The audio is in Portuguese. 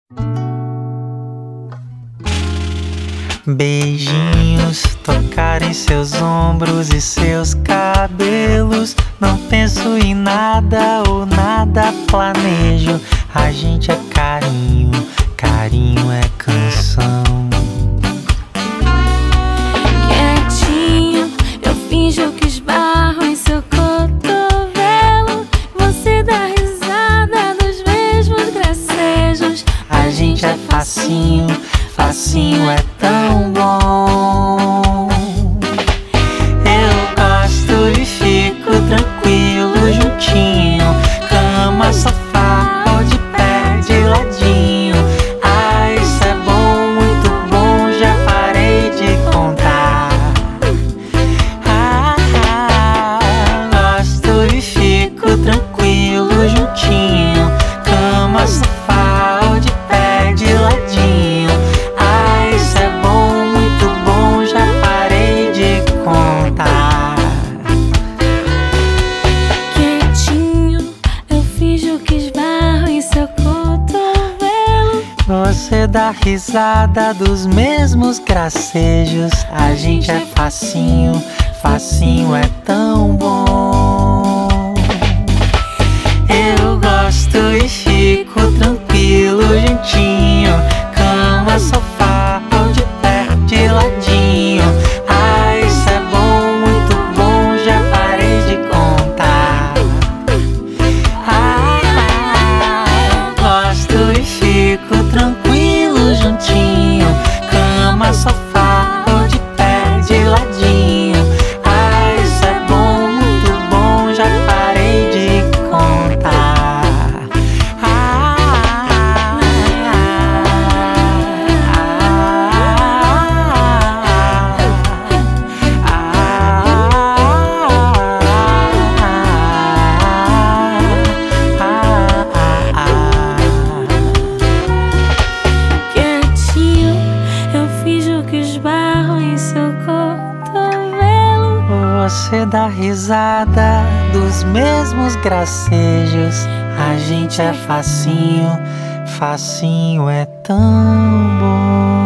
Beijinhos, tocar em seus ombros e seus cabelos. Não penso em nada ou nada planejo. A gente é carinho, carinho é canção. Quietinho, eu finjo que esbarro em seu cotovelo. Você dá risada dos mesmos gracejos. A gente é facinho, facinho é tão bom. Eu gosto e fico tranquilo juntinho, cama, sofá ou de pé, de ladinho. Ah, isso é bom, muito bom, já parei de contar. Gosto e fico tranquilo juntinho, cama, sofá ou de pé, de ladinho. Ah, isso é bom, muito bom, já parei de contar. Quietinho, eu finjo que esbarro em seu cotovelo. Você dá risada dos mesmos gracejos. A gente é facinho, facinho é tão bom. Eu gosto e fico tranquilo juntinho, cama, sofá ou de pé, de ladinho. Ah, isso é bom, muito bom, já parei de contar. Gosto e fico tranquilo juntinho, cama, sofá ou de pé, de ladinho. Ah, isso é bom, muito bom, já parei de contar. Quietinho, eu finjo que esbarro em seu cotovelo. Você dá risada dos mesmos gracejos. A gente é facinho, facinho é tão bom.